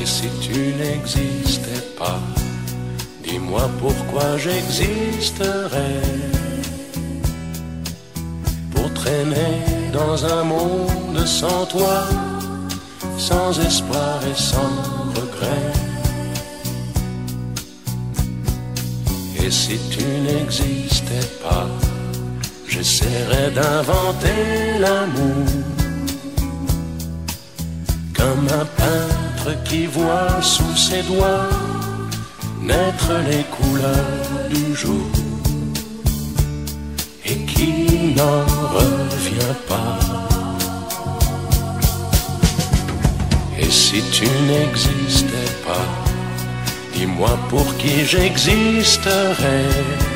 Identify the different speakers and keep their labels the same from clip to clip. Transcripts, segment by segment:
Speaker 1: si tu n'existais pas, dis-moi pourquoi j'existerais. Pour traîner dans un monde sans toi, sans espoir et sans regret. Et si tu n'existais pas, j'essaierais d'inventer l'amour, comme un peintre qui voit sous ses doigts naître les couleurs du jour et qui n'en revient pas. Et si tu n'existais pas, dis-moi pour qui j'existerais.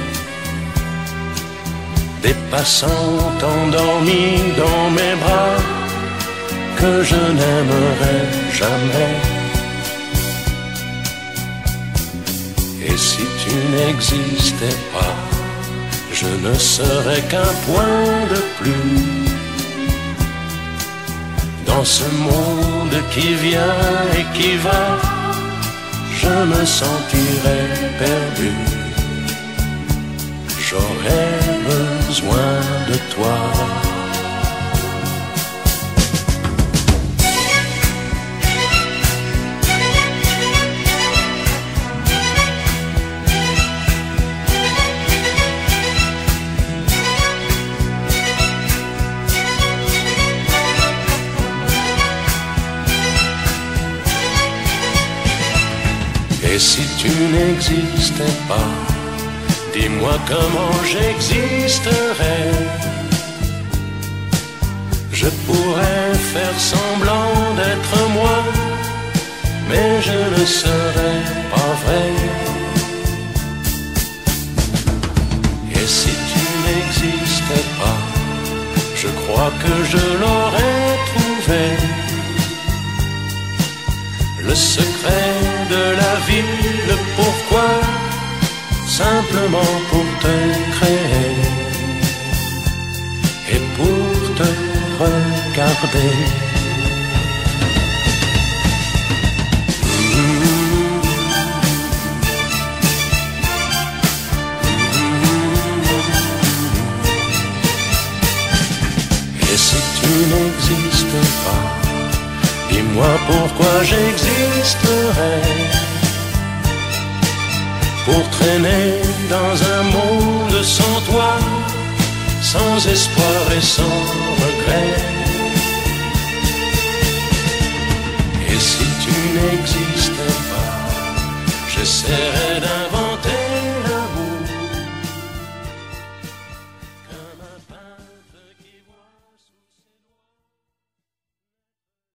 Speaker 1: Des passants endormis dans mes bras que je n'aimerais jamais. Et si tu n'existais pas, je ne serais qu'un point de plus dans ce monde qui vient et qui va. Je me sentirais perdu. J'aurais besoin de toi. Et si tu n'existais pas, dis-moi comment j'existerais. Je pourrais faire semblant d'être moi, mais je ne serais pas vrai. Et si tu n'existais pas, je crois que je l'aurais trouvé. Le secret de la vie, le pourquoi, simplement pour te créer et pour te regarder. Et si tu n'existes pas, dis-moi pourquoi j'existerais. Pour traîner dans un monde sans toi, sans espoir et sans regret.